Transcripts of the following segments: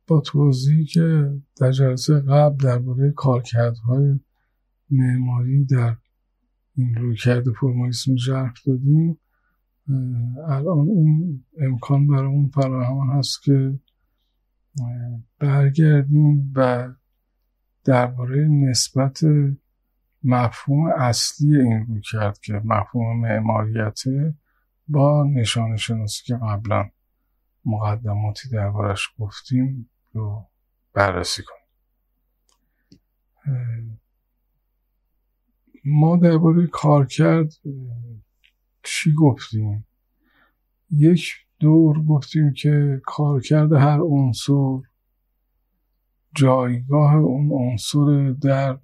با توضیحی که در جلسه قبل درباره کارکردهای معماری در این رویکرد فرمالیسم ژرف دادیم، الان این امکان برامون فراهم هست که برگردیم و درباره نسبت مفهوم اصلی این رویکرد که مفهوم معماریته با نشانه شناسی که قبلا مقدماتی دربارش گفتیم رو بررسی کنیم. ما درباره کارکرد چی گفتیم؟ یک دور گفتیم که کارکرد هر عنصر جایگاه اون عنصر در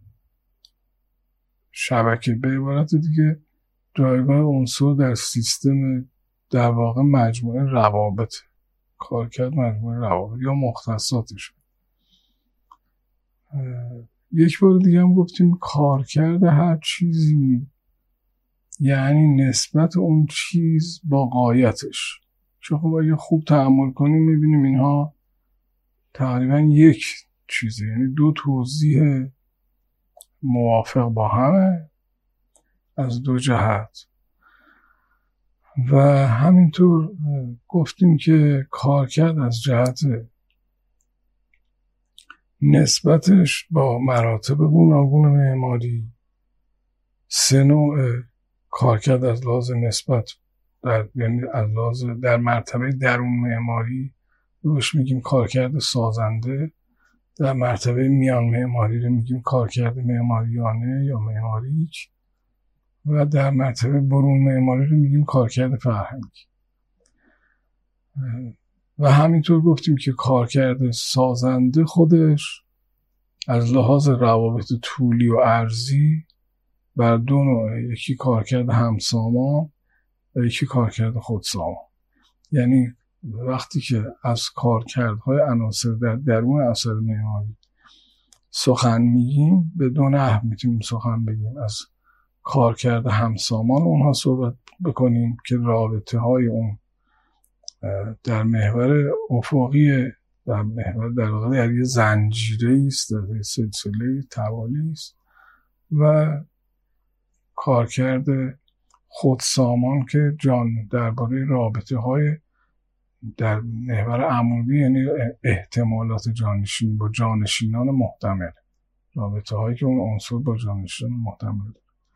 شبکه، به عبارت دیگه جایگاه عنصر در سیستم، در واقع مجموعه روابط. کارکرد مجموعه روابط یا مختصاتش. یک بار دیگه هم گفتیم کارکرد هر چیزی یعنی نسبت اون چیز با غایتش. چون خب اگه خوب تأمل کنیم میبینیم اینها تقریبا یک چیزه، یعنی دو توضیح موافق با همه از دو جهت. و همینطور گفتیم که کارکرد از جهت نسبتش با مراتب گوناگون معماری، سه نوع کارکرد از لحاظ نسبت یعنی از لحاظ در مرتبه درون معماری روش میگیم کارکرد سازنده، در مرتبه میان معماری رو میگیم کارکرد معماریانه یا معماریک، و در مرتبه برون معماری رو میگیم کارکرد فرهنگی. و همینطور گفتیم که کارکرد سازنده خودش از لحاظ روابط طولی و عرضی بر دو نوع، یکی کارکرد همسامان و یکی کارکرد خودسامان. یعنی وقتی که از کارکردهای عناصر در درون اثر معماری سخن میگیم، به دو نحو میتونیم سخن بگیم. از کارکرد همسامان اونها صحبت بکنیم که رابطه های اون در محور افقی، در محور در واقع در یه زنجیره است، در سلسله توالی است، و کارکرد خودسامان که درباره رابطه های در محور عمودی، یعنی احتمالات جانشین با جانشینان محتمل، رابطه هایی که اون عنصر با جانشینان محتمل.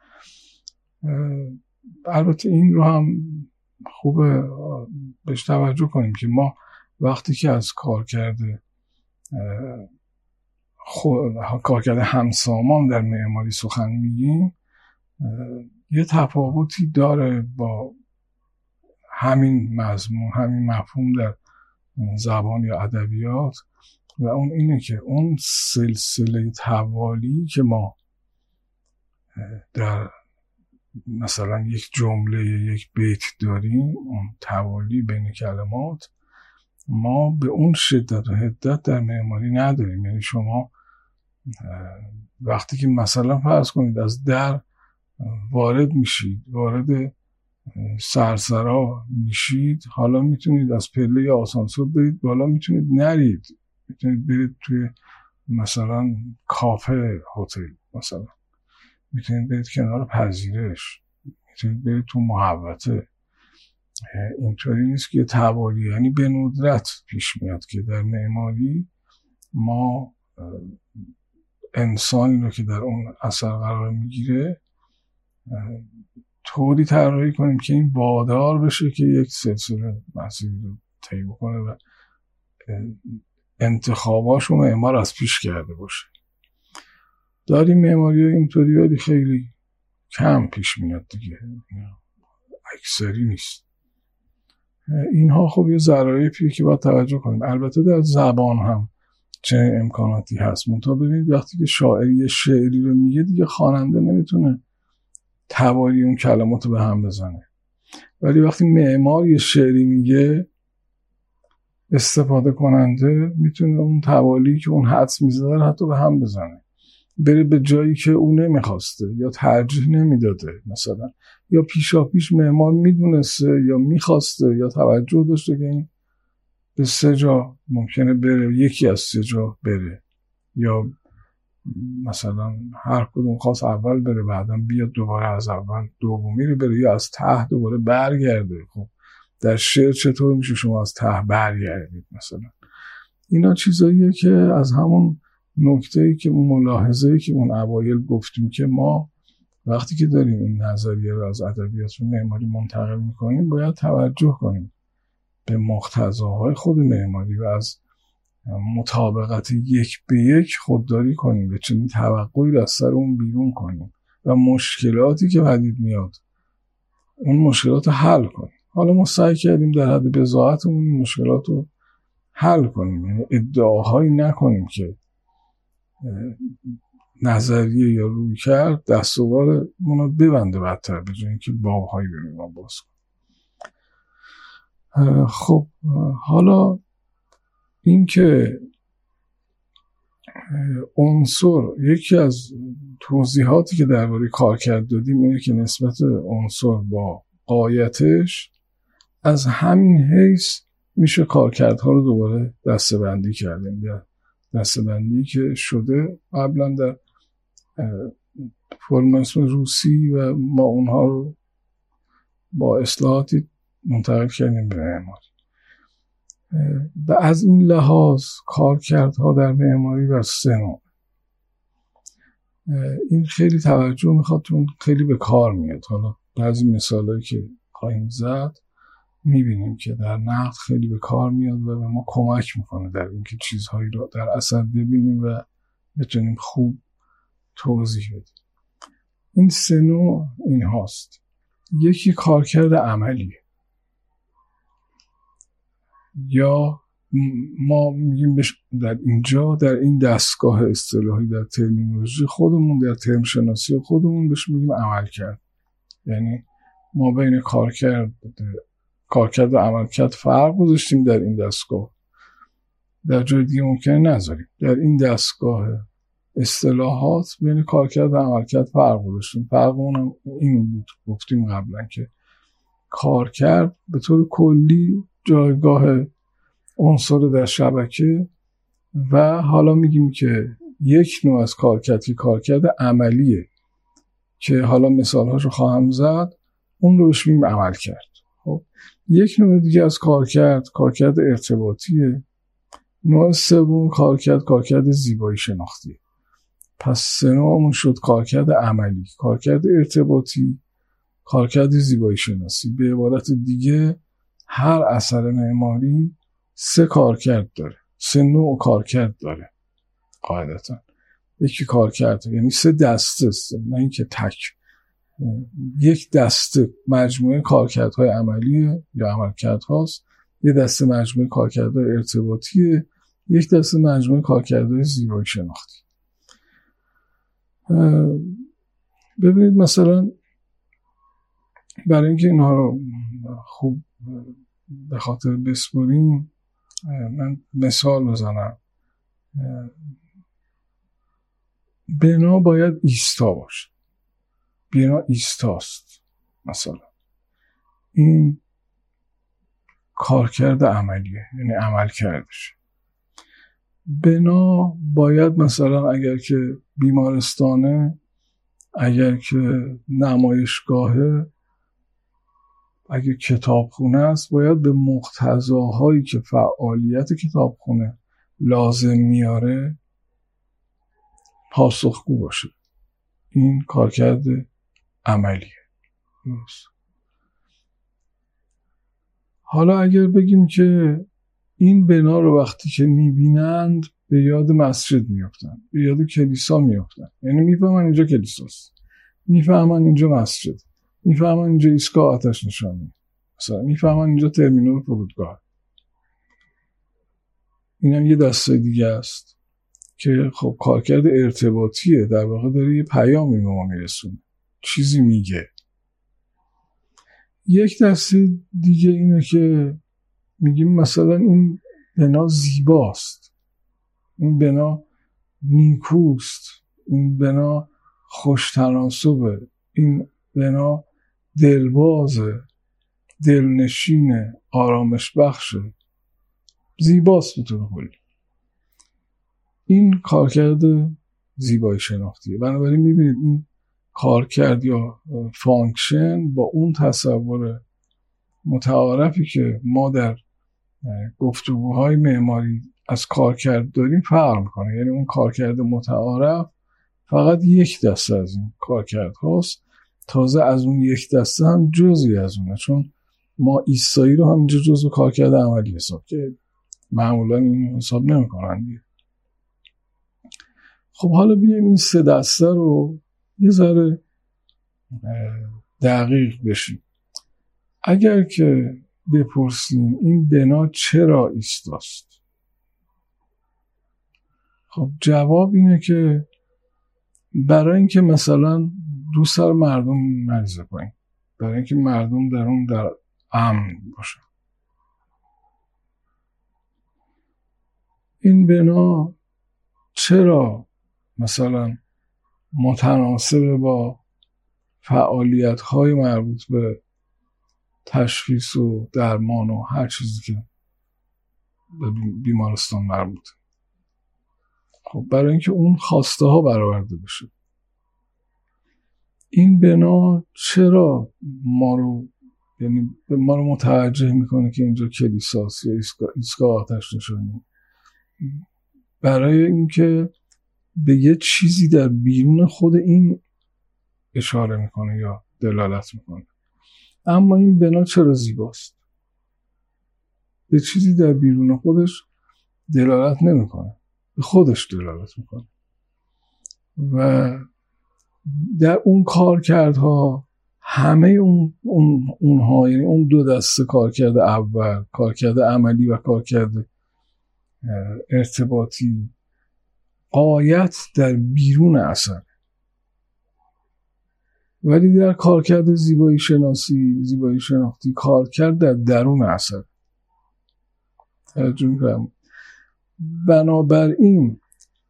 البته این رو هم خوبه بهش توجه کنیم که ما وقتی که از کارکرد همسامان در معماری سخن میگیم، یه تفاوتی داره با همین مضمون، همین مفهوم در زبان یا ادبیات، و اون اینه که اون سلسله توالی که ما در مثلا یک جمله، یک بیت داریم، اون توالی بین کلمات، ما به اون شدت و حدت در معماری نداریم. یعنی شما وقتی که مثلا فرض کنید از در وارد میشید، وارد سرسرا میشید، حالا میتونید از پله یا آسانسور برید بالا، میتونید نرید، میتونید برید توی مثلا کافه، هتل، مثلا میتونید برید کنار پذیرش، میتونید برید تو محوطه. اینطوری نیست که توالی، یعنی به ندرت پیش میاد که در معماری ما انسانی رو که در اون اثر قرار میگیره طوری طراحی کنیم که این وادار بشه که یک سلسله مسیری رو طی بکنه و انتخاباشو معمار از پیش کرده باشه. داریم معماری اینطوری، ولی خیلی کم پیش میاد دیگه، اکثری نیست. اینها خب یه ظرافیه که باید توجه کنیم. البته در زبان هم چه امکاناتی هست. منتها ببینید وقتی که شاعر یه شعری رو میگه دیگه خواننده نمیتونه توالی اون کلمات رو به هم بزنه، ولی وقتی معمار یه شعری میگه، استفاده کننده میتونه اون توالی که اون حدس میزده حتی به هم بزنه، بره به جایی که اون نمیخواسته یا ترجیح نمیداده مثلا، یا پیشا پیش معمار میدونسته یا میخواسته یا توجه داشته که این به 3 جا ممکنه بره، یکی از 3 جا بره، یا مثلا هر کدوم خواست اول بره بعدا بیاد دوباره از اول دومی رو بره، یا از ته دوباره برگرده. خب در شعر چطور میشه شما از ته برگردید مثلا؟ اینا چیزاییه که از همون نکته‌ای که اون ملاحظه‌ای که اون اوایل گفتیم که ما وقتی که داریم این نظریه رو از ادبیات و معماری منتقل میکنیم باید توجه کنیم به مقتضاهای خود معماری و از مطابقت 1:1 خودداری کنیم و چنین توقعی رو از سر اون بیرون کنیم و مشکلاتی که پدید میاد اون مشکلات رو حل کنیم. حالا ما سعی کردیم در حد بضاعتمون این مشکلات رو حل کنیم، یعنی ادعاهایی نکنیم که نظریه یا روی کرد دستاوردمون رو ببنده بدتر، به جای اینکه بابهایی بریم ما باز کنیم. خب حالا این که عنصر، یکی از توضیحاتی که درباره کارکرد دادیم اینه که نسبت عنصر با غایتش از همین حیث میشه کارکردها رو دوباره دسته‌بندی کردیم. یا دسته‌بندی که شده قبلا در فرماسیون روسی و ما اونها رو با اصلاحاتی منتقل کردیم به معماری. و از این لحاظ کارکردها در معماری بر 3 نوع. این خیلی توجه میخواد، چون خیلی به کار میاد. حالا بعضی مثالایی که خواهیم زد میبینیم که در نقد خیلی به کار میاد و به ما کمک میکنه در اینکه چیزهایی رو در اثر ببینیم و بتونیم خوب توضیح بدیم. این 3 نوع این هاست. یکی کارکرد عملیه، یا ما میگیم در اینجا در این دستگاه اصطلاحی در ترمینولوژی خودمون، در ترم شناسی خودمون بهش میگیم عملکرد. یعنی ما بین کارکرد و عملکرد فرق گذاشتیم در این دستگاه، در جای دیگه ممکنه نذاریم. در این دستگاه اصطلاحات بین کارکرد و عملکرد فرق گذاشتیم. فرقمون هم این بود، گفتیم قبلا که کارکرد به طور کلی جایگاه عنصر در شبکه، و حالا میگیم که یک نوع از کارکرد عملیه که حالا مثالهاشو خواهم زد، اون رو بهش میگیم عمل کرد. خب یک نوع دیگه از کارکرد ارتباطیه. نوع سوم کارکرد زیبایی شناختیه. پس 3 نوعمون شد کارکرد عملی، کارکرد ارتباطی، کارکرد زیبایی شناسی. به عبارت دیگه هر اثر معماری 3 کارکرد داره، 3 نوع کارکرد داره قاعدتا. یکی کارکرد یعنی 3 دسته است، نه اینکه تک. یک دسته مجموعه کارکردهای عملیه یا عملکردهاست، یک دسته مجموعه کارکردهای ارتباطیه، یک دسته مجموعه کارکردهای زیبایی شناختی. ببینید مثلا برای اینکه اینها رو خوب به خاطر بسپریم من مثال بزنم. بنا باید ایستا باشه، بنا ایستاست مثلا. این کارکرد عملیه، یعنی عمل کردش. بنا باید مثلا اگر که بیمارستانه، اگر که نمایشگاهه، اگر کتابخونه است، باید به مقتضاهایی که فعالیت کتابخونه لازم میاره پاسخگو باشه. این کارکرد عملیه. حالا اگر بگیم که این بنا رو وقتی که میبینند به یاد مسجد میافتن، به یاد کلیسا میافتن، یعنی میفهمن اینجا کلیساست، میفهمن اینجا مسجد، میفهمن اینجا ایستگاه آتش نشانی، مثلا میفهمن اینجا ترمینال فرودگاه. اینم یه دسته دیگه است که خب کارکرد ارتباطیه، در واقع داره یه پیامی به ما میرسونه، چیزی میگه. یک دسته دیگه اینه که میگیم مثلا این بنا زیباست، این بنا نیکوست، این بنا خوشتناسبه، این بنا دلبازه، دلنشینه، آرامش بخشه. زیباست به طور کلی. این کارکرد زیبایی شناختیه. بنابراین میبینید این کارکرد یا فانکشن با اون تصور متعارفی که ما در گفتگوهای معماری از کارکرد داریم فرق میکنه. یعنی اون کارکرد متعارف فقط یک دسته از این کارکرد هاست، تازه از اون یک دسته هم جزئی از اونه، چون ما ایستایی رو هم اینجا جزو کارکرد عملی حساب کردیم، معمولا این حساب نمیکنن دیگه. خب حالا بیایم این سه دسته رو یه ذره دقیق بشیم. اگر که بپرسیم این بنا چرا ایستاست، خب جواب اینه که برای اینکه مثلا دوست داره مردم مریض کنیم، برای اینکه مردم در اون در امن باشن. این بنا چرا مثلا متناسب با فعالیت‌های مربوط به تشخیص و درمان و هر چیزی که به بیمارستان مربوطه؟ خب برای اینکه اون خواسته ها برآورده بشه. این بنا چرا ما رو متوجه میکنه که اینجا کلیساست یا ایستگاه آتش نشانی؟ برای اینکه به یه چیزی در بیرون خود این اشاره میکنه یا دلالت میکنه. اما این بنا چرا زیباست؟ به چیزی در بیرون خودش دلالت نمیکنه، به خودش دلالت میکنه. و در اون کارکردها همه اونها، یعنی اون دو دسته کارکرد اول، کارکرد عملی و کارکرد ارتباطی، غایت در بیرون اثر، ولی در کارکرد زیبایی شناختی کارکرد در درون اثر. بنابراین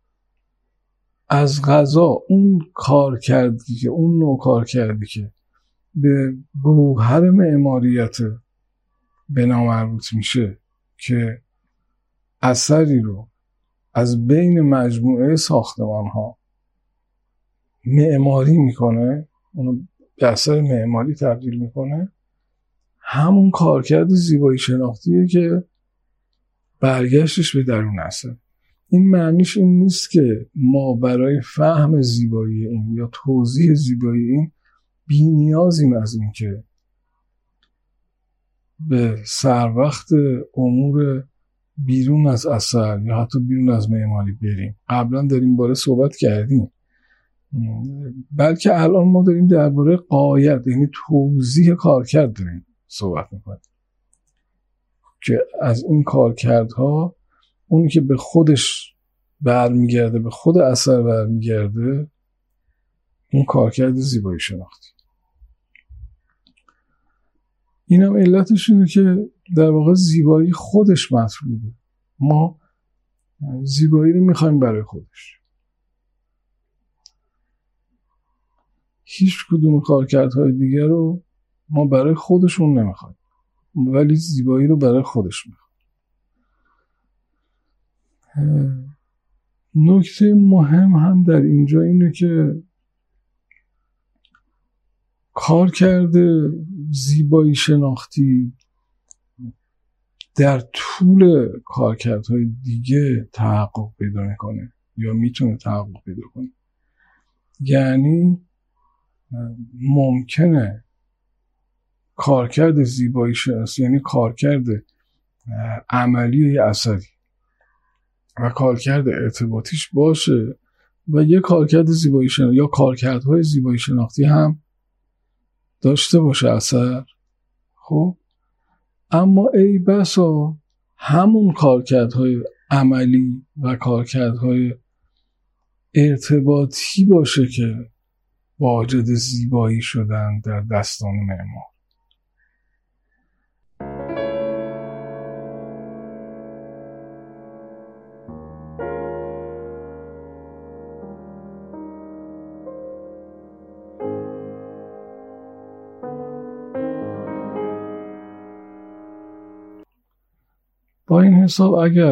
از قضا اون کارکردی که اون نوع کارکردی که به گوهر معماریت بنا مربوط میشه که اثری رو از بین مجموعه ساختمان ها معماری میکنه، اونو به اثر معماری تبدیل میکنه، همون کارکرد زیبایی شناختیه که برگشتش به درون اثر. این معنیش این نیست که ما برای فهم زیبایی این یا توضیح زیبایی این بی نیازیم از این که به سر وقت امور بیرون از اثر یا حتی بیرون از معماری بریم. قبلا در این باره صحبت کردیم، بلکه الان ما داریم درباره غایت، یعنی توضیح کارکرد داریم صحبت میکنیم که از این کارکردها اونی که به خودش برمیگرده، به خود اثر برمیگرده، اون کارکرد زیبایی شناختی. اینم علتش اینه که در واقع زیبایی خودش مطلوبه. ما زیبایی رو میخوایم برای خودش. هیچ کدوم کارکردهای دیگر رو ما برای خودشون نمیخوایم، ولی زیبایی رو برای خودش میخوایم. نکته مهم هم در اینجا اینه که کارکرد زیبایی شناختی در طول کارکردهای دیگه تحقق پیدا میکنه یا میتونه تحقق پیدا کنه. یعنی ممکنه کارکرد زیبایی شناسی، یعنی کارکرد عملی یا اثری و کارکرد ارتباطیش باشه و یه کارکرد زیبایی شناختی یا کارکردهای زیبایی شناختی هم داشته باشه اثر. خب اما ای بسا همون کارکردهای عملی و کارکردهای ارتباطی باشه که واجد زیبایی شدن در دستان معمار. با این حساب اگر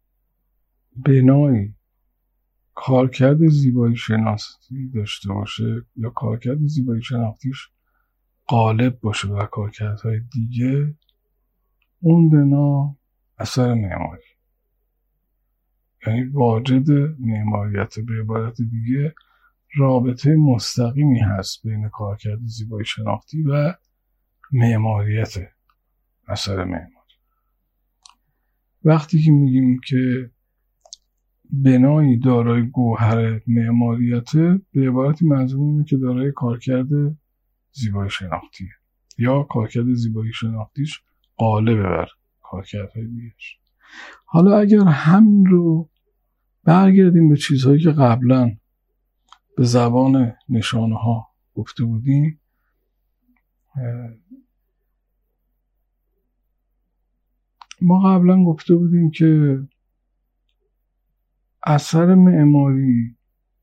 بنایی کارکرد زیبایی شناختی داشته باشه یا کارکرد زیبایی شناختیش غالب باشه بر کارکردهای دیگه، اون بنا اثر معماری، یعنی واجد معماریت. به عبارت دیگه رابطه مستقیمی هست بین کارکرد زیبایی شناختی و معماریت، اثر معماری. وقتی که میگیم که بنایی دارای گوهر معماریته، به عبارتی منظور اینه که دارای کارکرد زیبایی شناختیه یا کارکرد زیبایی شناختیش غالبه بر کارکردهای دیگه‌اش. حالا اگر همین رو برگردیم به چیزهایی که قبلا به زبان نشانه ها گفته بودیم، ما قبلا گفته بودیم که اثر معماری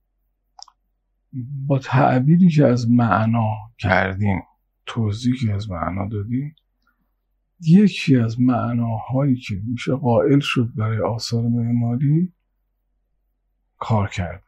با تعبیری که از معنا کردیم، توضیحی از معنا دادیم، یکی از معناهایی که میشه قائل شد برای آثار معماری کار کرد.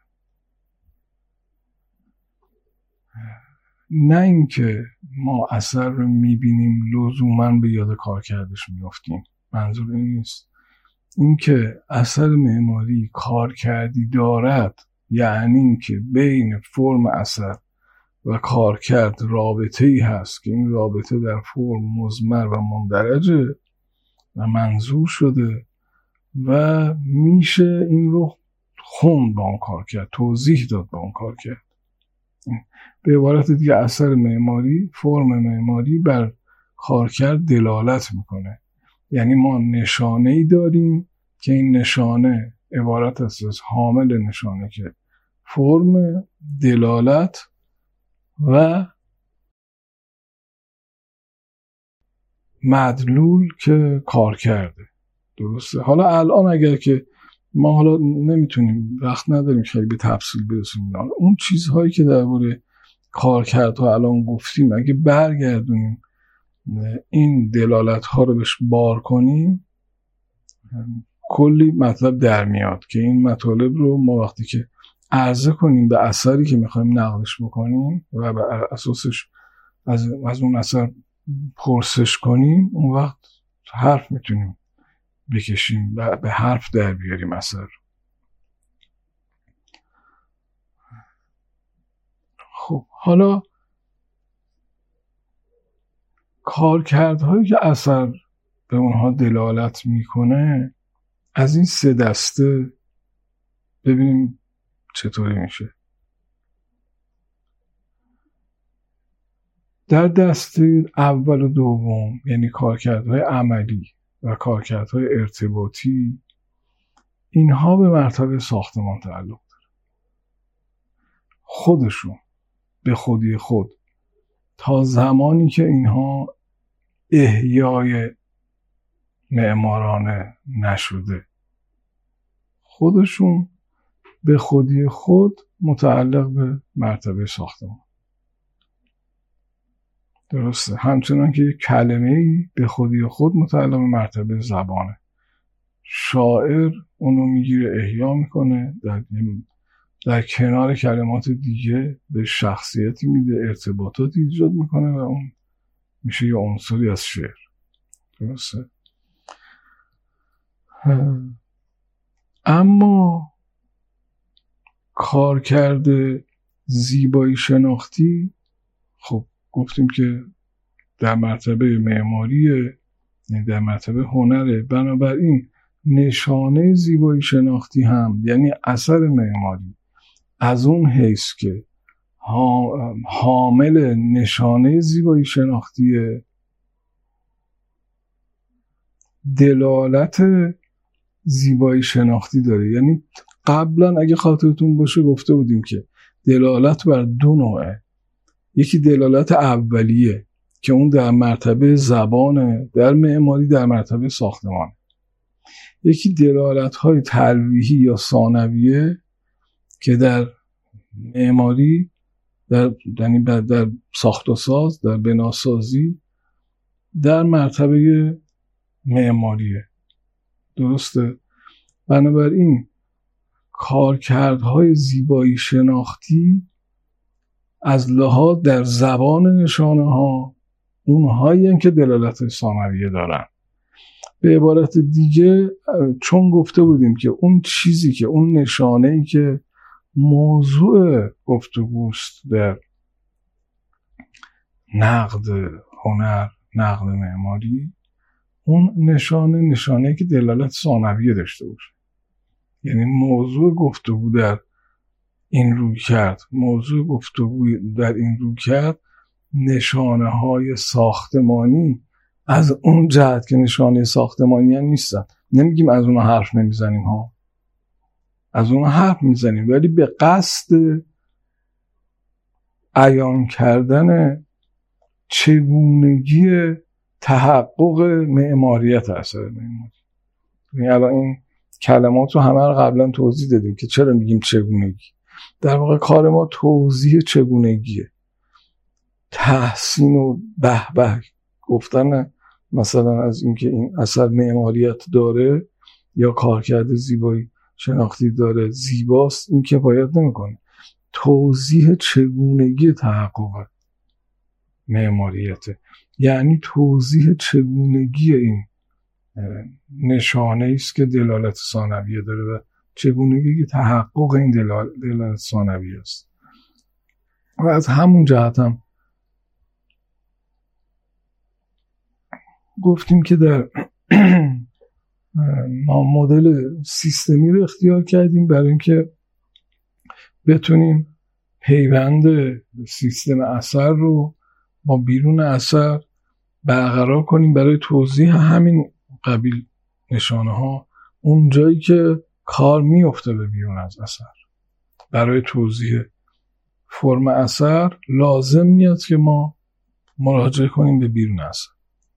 نه اینکه ما اثر رو میبینیم لزوماً به یاد کارکردش میافتیم، منظور این نیست. اینکه اثر معماری کارکردی دارد یعنی اینکه بین فرم اثر و کارکرد رابطه‌ای هست که این رابطه در فرم مضمر و مندرجه و منظور شده و میشه این رو خوند با اون کارکرد، توضیح داد با اون کارکرد. به عبارت دیگه اثر معماری، فرم معماری بر کارکرد دلالت میکنه. یعنی ما نشانه‌ای داریم که این نشانه عبارت است از حامل نشانه که فرم، دلالت و مدلول که کار کرده. درسته؟ حالا الان اگر که ما حالا نمیتونیم، وقت نداریم خیلی به تفصیل برسیم، اون چیزهایی که درباره کارکردها الان گفتیم اگه برگردونیم این دلالت ها رو بهش بار کنیم، کلی مطلب در میاد که این مطالب رو ما وقتی که عرضه کنیم به اثری که میخوایم نقلش بکنیم و بر اساسش از اون اثر پرسش کنیم، اون وقت حرف میتونیم بکشیم و به حرف در بیاریم اثر. خب حالا کارکردهایی که اثر به اونها دلالت میکنه، از این 3 دسته ببینیم چطوری میشه. در دسته اول و دوم، یعنی کارکردهای عملی و کارکردهای ارتباطی، اینها به مرتبه ساختمان تعلق داره. خودشون به خودی خود تا زمانی که اینها احیای معمارانه نشده، خودشون به خودی خود متعلق به مرتبه ساختمان. درسته؟ همچنان که یک کلمه‌ای به خودی خود متعلق به مرتبه زبانه. شاعر اونو میگیره احیا میکنه، در کنار کلمات دیگه به شخصیتی میده، ارتباطاتی ایجاد میکنه و اون میشه یه عنصری از شعر. درسته؟ اما کارکرد زیبایی شناختی، خب گفتیم که در مرتبه معماریه، یعنی در مرتبه هنره. بنابراین نشانه زیبایی شناختی هم یعنی اثر معماری از اون حیث که حامل نشانه زیبایی شناختیه، دلالت زیبایی شناختی داره. یعنی قبلا اگه خاطرتون باشه گفته بودیم که دلالت بر 2 نوعه. یکی دلالت اولیه که اون در مرتبه زبانه، در معماری در مرتبه ساختمان. یکی دلالت‌های تلویحی یا ثانویه که در معماری، یعنی در ساخت و ساز، در بناسازی در مرتبه معماریه. درسته؟ بنابراین کارکردهای زیبایی شناختی از لحاظ در زبان نشانه ها اونهایی هم که دلالت ثانویه دارن. به عبارت دیگه چون گفته بودیم که اون چیزی که اون نشانه‌ای که موضوع گفتگوست در نقد هنر، نقد معماری، اون نشانه‌ای که دلالت ثانویه داشته باشه. یعنی موضوع گفتگو در این رویکرد، نشانه های ساختمانی از اون جهت که نشانه ساختمانی هم نیستن. نمیگیم از اون حرف نمیزنیم ها، از اون حرف میزنیم، ولی به قصد عیان کردن چگونگی تحقق معماریت اثر معماری. یعنی الان این کلمات رو همه رو قبلا توضیح دادیم که چرا میگیم چگونگی. در واقع کار ما توضیح چگونگیه، تحسین و به گفتن مثلا از اینکه این اثر معماریت داره یا کارکرد زیبایی شناختی داره، زیباست، این که باید نمیکنه. توضیح چگونگی تحقق معماریته، یعنی توضیح چگونگی این نشانه است که دلالت ثانویه داره و چگونگی تحقق این دلالت ثانویه است. و از همون جهت هم گفتیم که در ما مدل سیستمی رو اختیار کردیم برای اینکه بتونیم پیوند سیستم اثر رو با بیرون اثر برقرار کنیم برای توضیح همین قبیل نشانه ها اون جایی که کار میفته به بیرون از اثر. برای توضیح فرم اثر لازم میاد که ما مراجعه کنیم به بیرون اثر.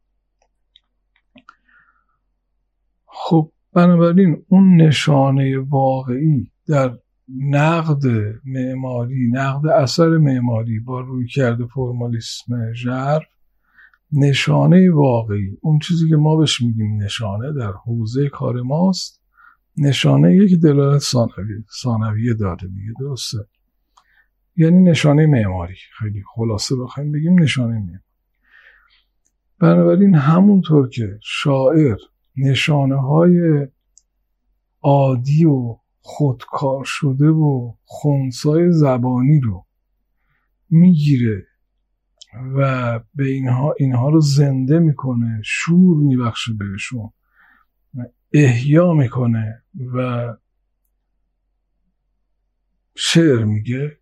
خب بنابراین اون نشانه واقعی در نقد معماری، نقد اثر معماری با رویکرد فرمالیسم ژرف، نشانه واقعی، اون چیزی که ما بهش میگیم نشانه در حوزه کار ماست، نشانه یکی دلالت ثانویه داره دیگه، درسته؟ یعنی نشانه معماری، خیلی خلاصه بخوایم بگیم نشانه معماری. بنابراین همونطور که شاعر نشانه های عادی و خودکار شده و خنثای زبانی رو میگیره و به اینها رو زنده میکنه، شور میبخشه بهشون، احیا میکنه و شعر میگه،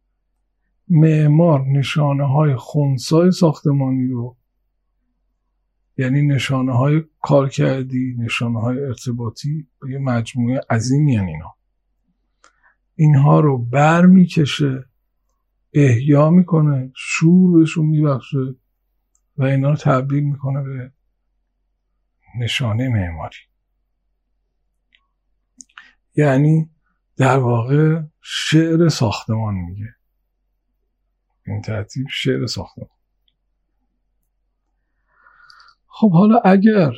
معمار نشانه های خنثای ساختمانی رو، یعنی نشانه های کارکردی، نشانه های ارتباطی، یه مجموعه عظیمی هن اینها رو بر میکشه، احیا میکنه، شور بهشون میبخشه و اینا رو تبدیل میکنه به نشانه معماری. یعنی در واقع شعر ساختمان میگه، این ترتیب شعر ساختمان. خب حالا اگر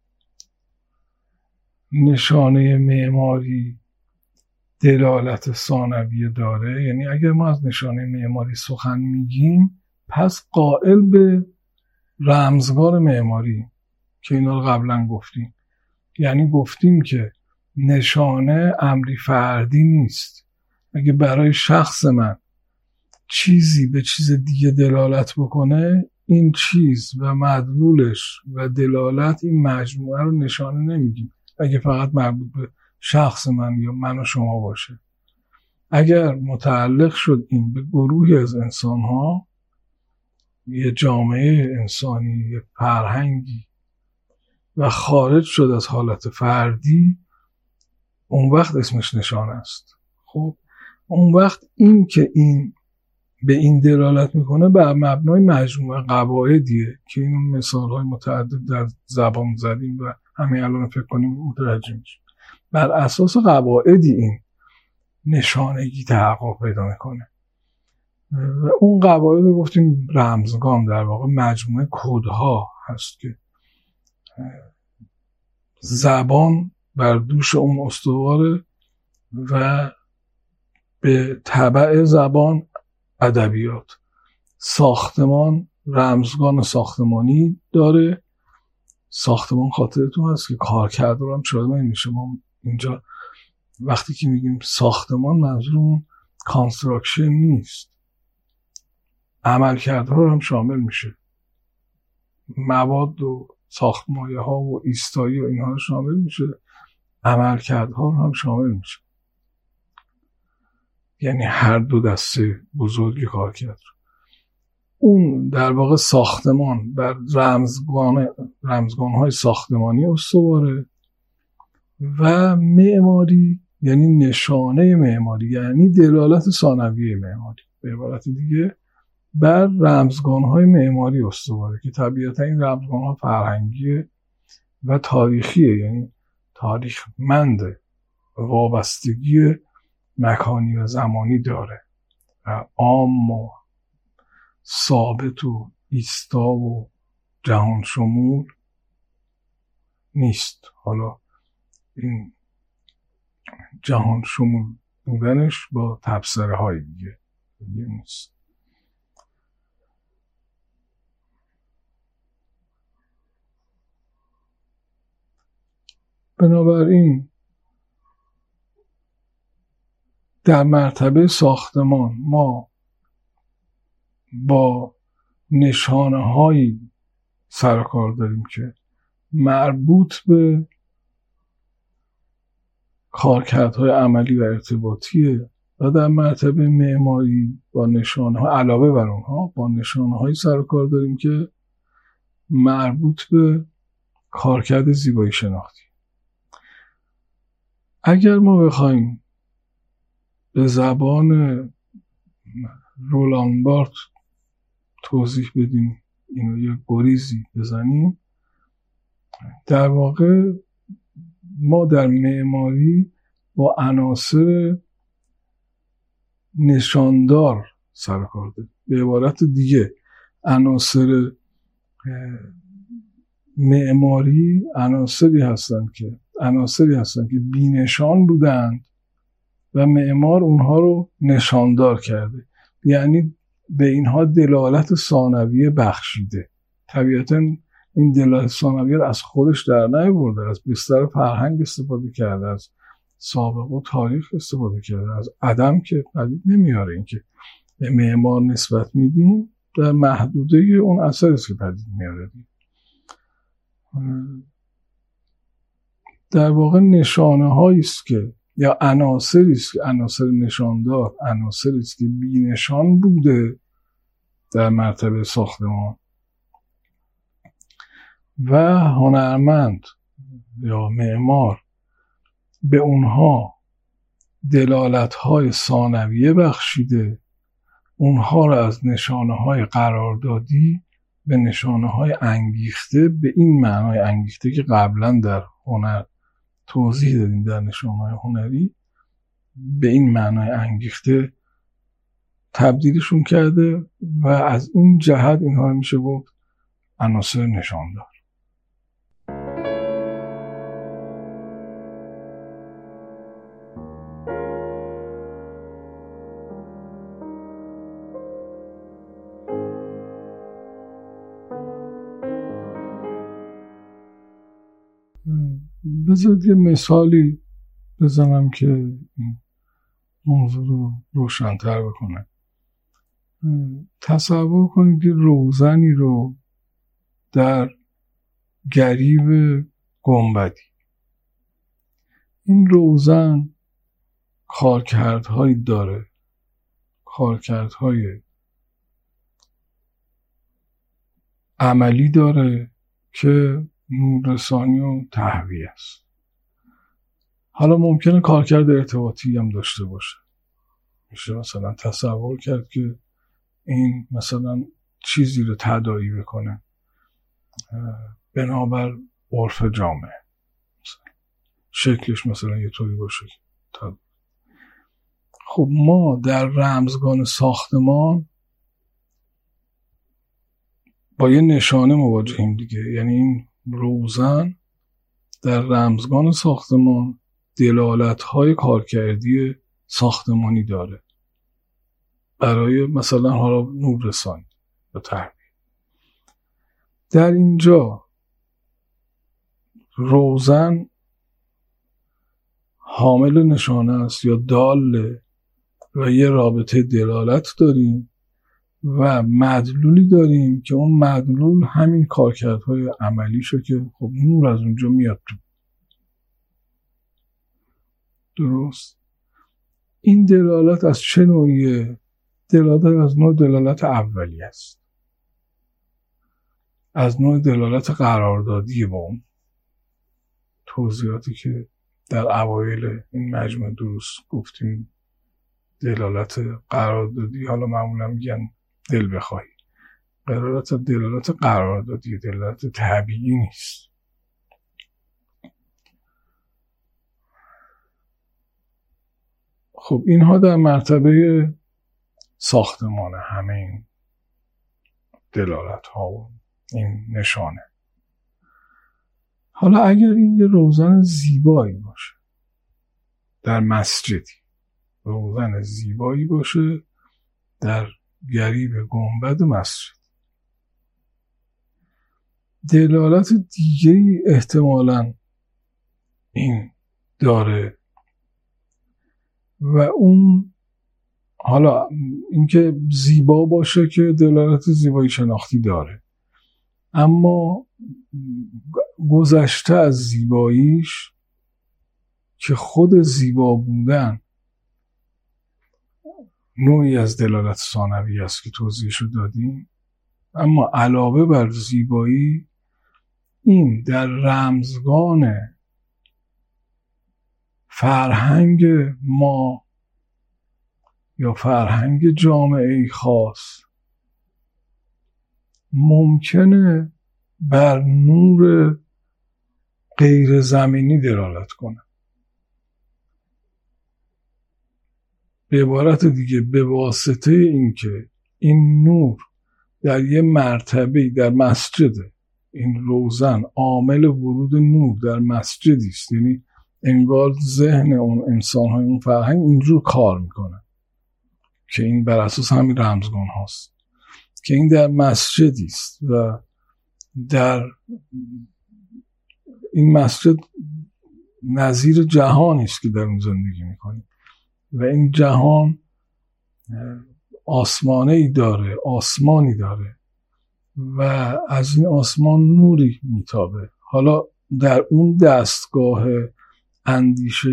نشانه معماری دلالت ثانویه داره، یعنی اگر ما از نشانه معماری سخن میگیم، پس قائل به رمزگار معماری که اینا رو قبلا گفتیم. یعنی گفتیم که نشانه امری فردی نیست. اگه برای شخص من چیزی به چیز دیگه دلالت بکنه، این چیز و مدلولش و دلالت این مجموعه رو نشانه نمیگیم اگه فقط مربوط به شخص من یا من و شما باشه. اگر متعلق شد این به گروهی از انسان ها، یه جامعه انسانی، یه فرهنگی و خارج شد از حالت فردی، اون وقت اسمش نشانه است. خب اون وقت این که این به این دلالت میکنه بر مبنای مجموعه قواعدیه که این مثالهای متعدد در زبان زدیم و همین الان فکر کنیم متوجه میشیم. بر اساس قواعدی این نشانگی تحقق پیدا میکنه و اون قواعد رو گفتیم رمزگان، در واقع مجموعه کدها هست که زبان بر دوش اون استواره و به تبع زبان ادبیات. ساختمان رمزگان ساختمانی داره. ساختمان خاطرتون هست که کارکرد رو هم شاید نمیشه. ما اینجا وقتی که میگیم ساختمان منظورمون کانستراکشن نیست، عملکردها رو هم شامل میشه. مواد و ساختمایه ها و ایستایی و اینها رو شامل میشه، عملکردها رو هم شامل میشه. یعنی هر دو دسته بزرگی کار کرد. اون در واقع ساختمان بر رمزگان‌های ساختمانی استواره و معماری یعنی نشانه معماری، یعنی دلالت ثانویه معماری، به عبارت دیگه بر رمزگان‌های معماری استواره که طبیعتا این رمزگان‌ها فرهنگی و تاریخیه، یعنی تاریخمند، وابستگی مکانی و زمانی داره و عام و ثابت و ایستا و جهان شمول نیست. حالا این جهان شمول بودنش با تبصره های دیگه نیست. بنابراین در مرتبه ساختمان ما با نشانه هایی سر کار داریم که مربوط به کارکردهای عملی و ارتباطیه و در مرتبه معماری با نشانه ها علاوه بر اونها با نشانه هایی سر کار داریم که مربوط به کارکرد زیبایی شناختی. اگر ما بخوایم به زبان رولان بارت توضیح بدیم، اینو یه گریزی بزنیم، در واقع ما در معماری با عناصر نشاندار سر کار داریم. به عبارت دیگه عناصر معماری عناصری هستند که بی‌نشان بودند و معمار اونها رو نشاندار کرده، یعنی به اینها دلالت ثانویه بخشیده. طبیعتاً این دلالت ثانویه رو از خودش در نیاورده، از بستر فرهنگ استفاده کرده، از سابقه و تاریخ استفاده کرده، از عدم که پدید نمیاره. این که به معمار نسبت میدیم در محدوده اون اثری است که پدید میاره. در واقع نشانه هایی است که یا عناصری است که عناصر نشاندار، عناصری است که بی نشان بوده در مرتبه ساختمان و هنرمند یا معمار به اونها دلالت‌های ثانویه بخشیده، اونها را از نشانه‌های قراردادی به نشانه‌های انگیخته، به این معنای انگیخته که قبلا در هنر توضیح دادیم در نشانه‌های هنری، به این معنای انگیخته تبدیلشون کرده و از این جهت اینها رو میشه گفت عناصر نشاندار. بذارید یه مثالی بزنم که این موضوع رو روشن‌تر بکنه. تصور کنید که روزنی رو در گریب گنبدی. این روزن کارکردهایی داره، کارکردهای عملی داره که نوررسانی و تهویه است. حالا ممکنه کارکرد ارتباطی هم داشته باشه. میشه مثلا تصور کرد که این مثلا چیزی رو تداعی بکنه بنابر عرف جامعه، شکلش مثلا یه طوری باشه. خب ما در رمزگان ساختمان با یه نشانه مواجهیم دیگه. یعنی این روزن در رمزگان ساختمان دلالت‌های کارکردی ساختمانی داره برای مثلا حالا نوررسانی یا تربیت. در اینجا روزن حامل نشانه است یا داله و یه رابطه دلالت داریم و مدلولی داریم که اون مدلول همین کارکردهای عملیشه که خب نور از اونجا میاد تو. درست؟ این دلالت از چه نوعیه؟ دلالت از نوع دلالت اولی است، از نوع دلالت قراردادی با اون توضیحاتی که در اوایل این مجموعه درست گفتیم. دلالت قراردادی حالا معمولا میگن دل بخواهی، دلالت قراردادی، دلالت طبیعی نیست. خب اینها در مرتبه ساختمانه، همه این دلالت ها و این نشانه. حالا اگر این یه روزن زیبایی باشه در مسجدی، روزن زیبایی باشه در گریب گنبد مسجد، دلالت دیگه‌ای احتمالاً این داره و اون حالا اینکه زیبا باشه که دلالت زیبایی شناختی داره، اما گذشته از زیباییش که خود زیبا بودن نوعی از دلالت ثانوی است که توضیحشو دادیم، اما علاوه بر زیبایی این در رمزگان فرهنگ ما یا فرهنگ جامعه خاص ممکنه بر نور غیر زمینی دلالت کنه. به عبارت دیگه به واسطه اینکه این نور در یه مرتبه در مسجد، این روزن عامل ورود نور در مسجدی است، یعنی انگار ذهن اون انسان‌های اون فرهنگ اینجور کار میکنه که این بر اساس همین رمزگان هاست که این در مسجدی است و در این مسجد نظیر جهانی است که در اون زندگی میکنیم و این جهان آسمانی داره، آسمانی داره و از این آسمان نوری میتابه. حالا در اون دستگاه اندیشه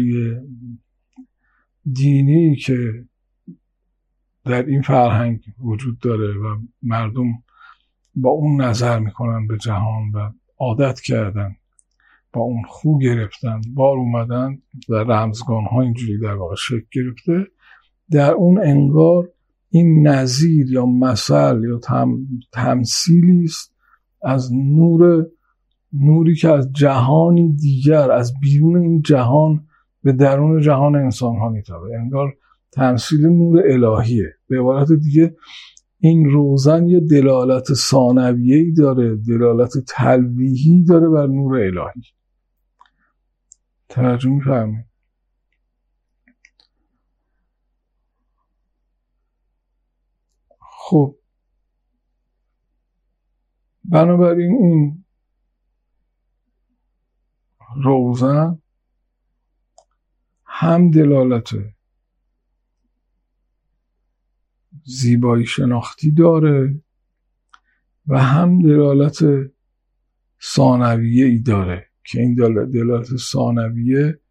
دینی که در این فرهنگ وجود داره و مردم با اون نظر میکنن به جهان و عادت کردن، با اون خو گرفتن، بار اومدن و رمزگان ها اینجوری در واقع شکل گرفته، در اون انگار این نظیر یا مثل یا تمثیلی است از نوری که از جهانی دیگر، از بیرون این جهان به درون جهان انسان ها میتابه، انگار تمثیل نور الهیه. به عبارت دیگه این روزن یه دلالت ثانویه‌ای داره، دلالت تلویحی داره بر نور الهی. توجه می‌فرمایید؟ خب بنابراین این روزن هم دلالت زیبایی شناختی داره و هم دلالت ثانویه‌ای داره که این دلالت ثانویه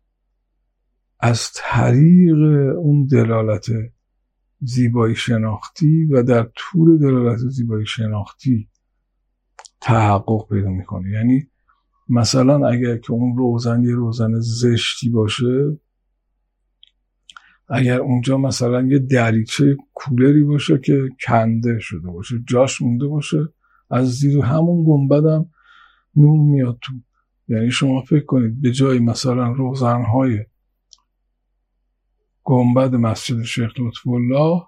از طریق اون دلالت زیبایی شناختی و در طول دلالت زیبایی شناختی تحقق پیدا میکنه. یعنی مثلا اگر که اون روزن یه روزن زشتی باشه، اگر اونجا مثلا یه دریچه کولری باشه که کنده شده باشه، جاش مونده باشه، از زیر همون گنبدم نور میاد تو. یعنی شما فکر کنید به جای مثلا روزنهای گنبد مسجد شیخ لطف‌الله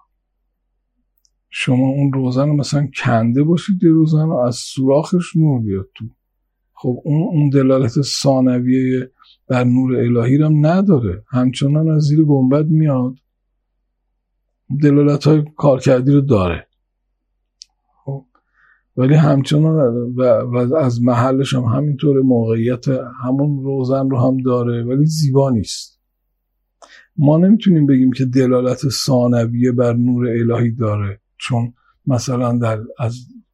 شما اون روزن رو مثلا کنده باشید، یه روزن رو از سوراخش نور بیاد تو. خب اون دلالت ثانویه بر نور الهی رو هم نداره، همچنان از زیر گنبد میاد، دلالت های کارکردی رو داره ولی همچنان و از محلش هم همینطور، موقعیت همون روزن رو هم داره ولی زیبا نیست. ما نمیتونیم بگیم که دلالت ثانویه بر نور الهی داره، چون مثلا از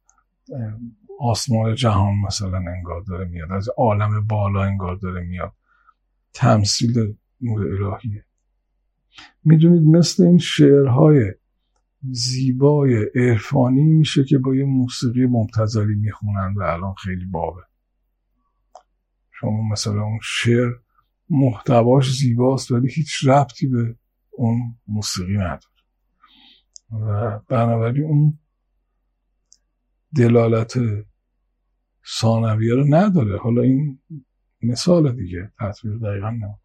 آسمان جهان مثلا انگار داره میاد، از عالم بالا انگار داره میاد، تمثیل نور الهیه. میدونید مثل این شعرهای زیبای عرفانی میشه که با یه موسیقی مبتذلی میخونن و الان خیلی بابه. شما مثلا اون شعر محتواش زیباست ولی هیچ ربطی به اون موسیقی نداره و بنابراین اون دلالت ثانویه رو نداره. حالا این مثال دیگه، تطبیق دقیقا نه.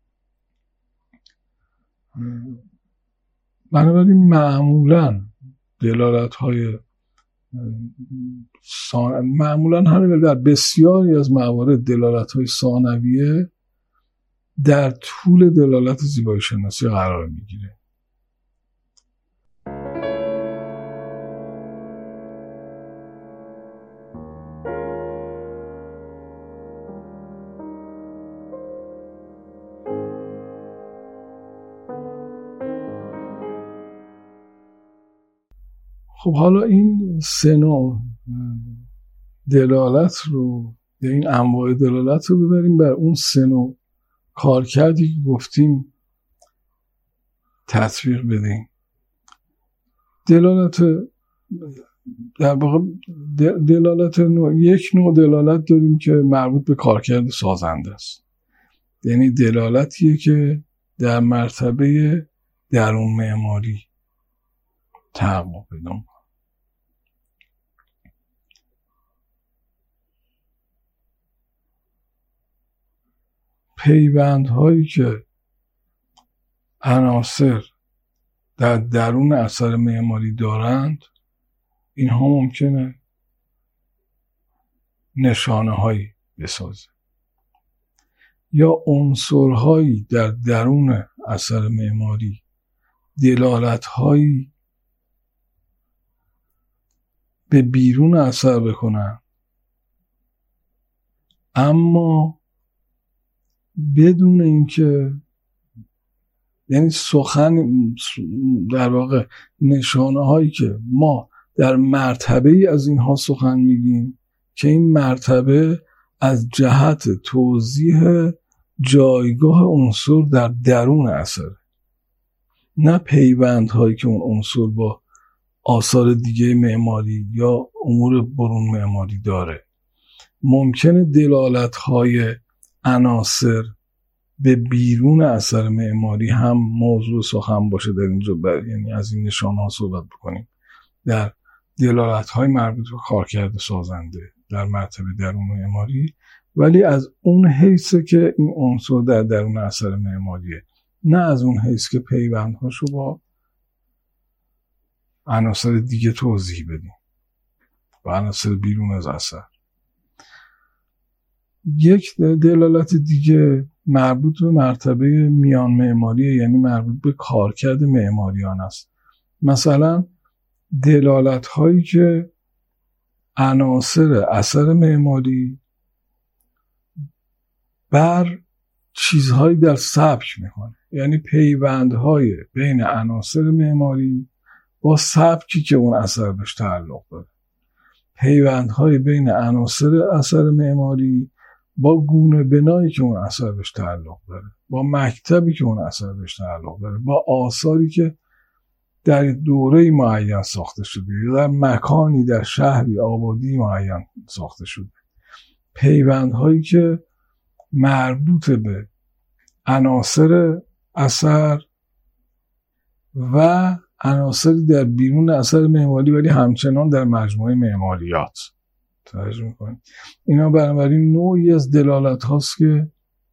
بنابراین معمولا دلالت های معمولا همین در بسیاری از موارد دلالت های ثانویه در طول دلالت زیبایی شناسی قرار میگیره. خب حالا این سه نوع دلالت رو یا این انواع دلالت رو ببریم بر اون سه نوع کارکردی که گفتیم تطبیق بدیم. دلالت در واقع دلالت یک نوع دلالت داریم که مربوط به کارکرد سازنده است، یعنی دلالتیه که در مرتبه درون معماری تحقق پیدا می‌کنه. پیوندهایی که عناصر در درون اثر معماری دارند، اینها ممکنه نشانه هایی بسازه یا عنصرهایی در درون اثر معماری دلالت هایی به بیرون اثر بکنن، اما بدون اینکه، یعنی سخن در واقع نشانه هایی که ما در مرتبه ای از اینها سخن میگیم که این مرتبه از جهت توضیح جایگاه عنصر در درون اثر، نه پیوند هایی که اون عنصر با آثار دیگه معماری یا امور برون معماری داره. ممکنه دلالت های عناصر به بیرون اثر معماری هم موضوع سخن باشه در اینجا، یعنی از این نشانه ها صحبت بکنیم در دلالت های مربوط به کارکرد سازنده در مرتبه درون معماری، ولی از اون حیث که این عنصر در درون اثر معماریه، نه از اون حیث که پیوندهاشو با عناصر دیگه توضیح بدیم و عناصر بیرون از اثر. یک دلالت دیگه مربوط به مرتبه میان معماریه، یعنی مربوط به کارکرد معماریان است. مثلا دلالت هایی که عناصر اثر معماری بر چیزهایی در سبک میکنه، یعنی پیوندهای بین عناصر معماری با سبکی که اون اثر بهش تعلق داره، پیوندهای بین عناصر اثر معماری با گونه بنایی که اون اثر بهش تعلق داره، با مکتبی که اون اثر بهش تعلق داره، با آثاری که در دوره معین ساخته شده یا در مکانی، در شهری آبادی معین ساخته شده، پیوندهایی که مربوط به عناصر اثر و عناصری در بیرون اثر معماری ولی همچنان در مجموعه معماریات توجه میکنید. اینا بنابراین نوعی از دلالت هاست که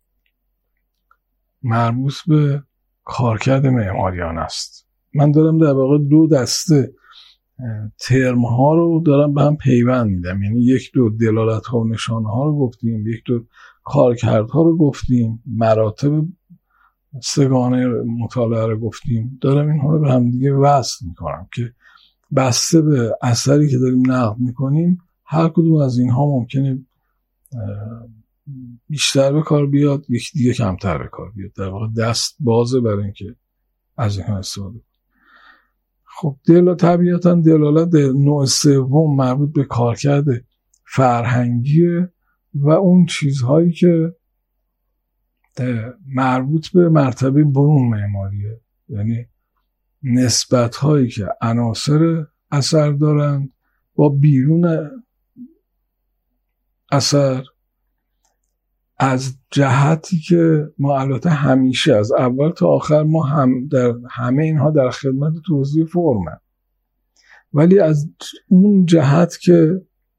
مربوط به کارکرد معماریان است. من دارم در واقع دو دسته ترم ها رو دارم به هم پیوند میدم. یعنی یک دو دلالت ها و نشانه ها رو گفتیم، یک دو کارکردها رو گفتیم، مراتب سگانه مطالعه رو گفتیم، دارم اینها رو به هم دیگه وصل میکنم که بسته به اثری که داریم نقد میکنیم هر کدوم از اینها ممکنه بیشتر به کار بیاد، یکی دیگه کمتر به کار بیاد. در واقع دست بازه برای اینکه از اینها استفاده. خب طبیعتا دلالت نوع سوم مربوط به کارکرد فرهنگیه و اون چیزهایی که مربوط به مرتبه برون معماریه، یعنی نسبت‌هایی که عناصر اثر دارند با بیرون اثر، از جهتی که ما البته همیشه از اول تا آخر ما هم در همه اینها در خدمت توضیح فرمه، ولی از اون جهت که